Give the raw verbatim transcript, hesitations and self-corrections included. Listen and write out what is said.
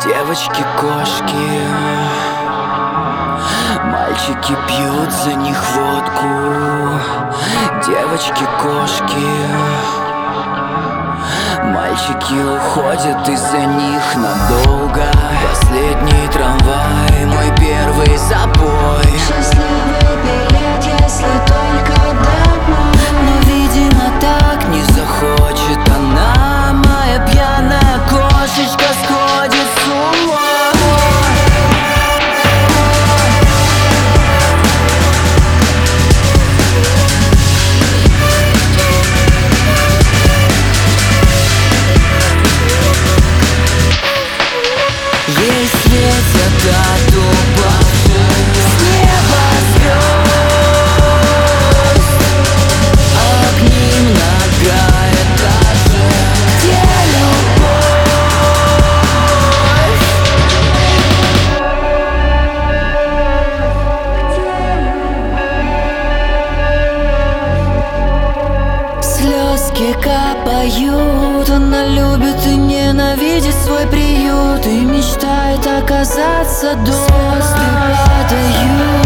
Девочки-кошки, мальчики пьют за них водку. Девочки-кошки, мальчики уходят из-за них надолго. Последний трамвай, мой первый запой. Счастливый билет, если только домой. Но, видимо, так не захочет она. Моя пьяная кошечка сходит с ума. Ей светят от упавших с неба звезд, а к ним многоэтажек, где любовь. Слезки капают, она любит и ненавидит свой приют и мечтает оказаться дома. Звезды падают.